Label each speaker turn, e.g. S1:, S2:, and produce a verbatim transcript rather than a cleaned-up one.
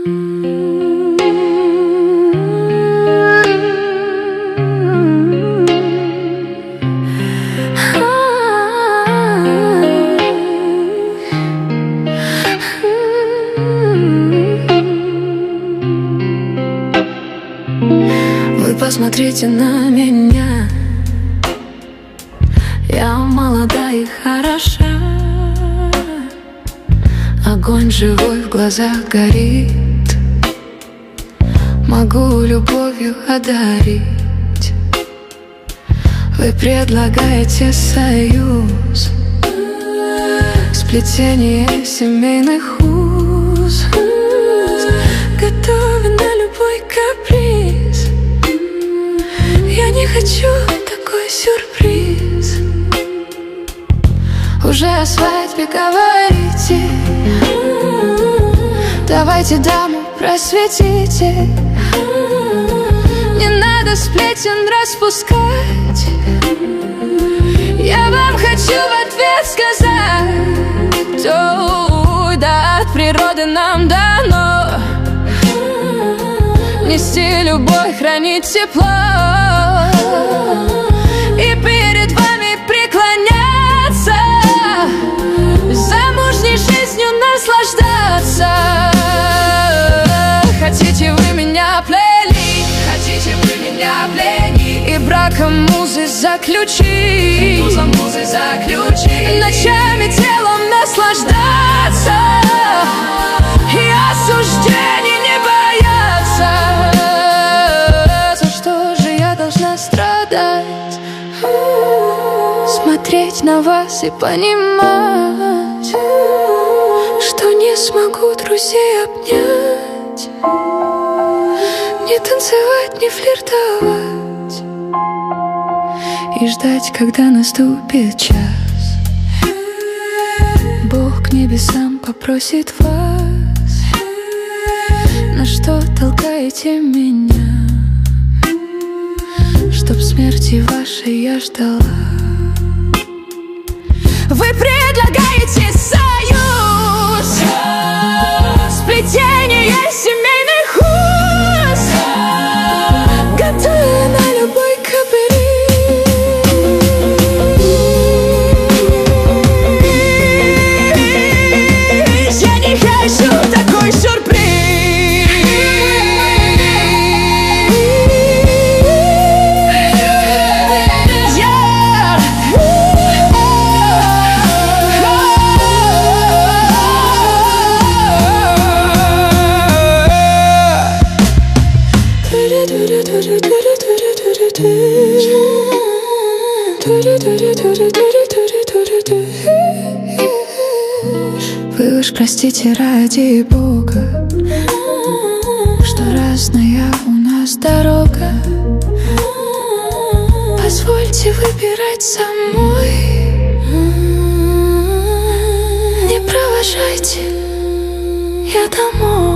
S1: Вы посмотрите на меня, я молода и хороша, огонь живой в глазах горит, могу любовью одарить. Вы предлагаете союз, сплетение семейных уз, готовы на любой каприз. Я не хочу такой сюрприз. Уже о свадьбе говорите, давайте даму просветите. Не надо сплетен распускать, я вам хочу в ответ сказать: ой, да от природы нам дано нести любовь, хранить тепло и перед вами преклоняться, замужней жизнью наслаждаться. Хотите вы меня пленить, хотите вы меня пленить, и браком музы заключить, музом музы заключить, ночами телом наслаждаться и осуждений не бояться. За что же я должна страдать? Смотреть на вас и понимать, что не смогу друзей обнять, не танцевать, не флиртовать и ждать, когда наступит час. Бог к небесам попросит вас, на что толкаете меня, чтоб смерти вашей я ждала. Вы предлагаете союз, сплетение семейных уз, готовы на любой каприз. Я не хочу такой сюрприз. Вы уж простите ради Бога, что разная у нас дорога. Позвольте выбирать самой, не провожайте, я домой.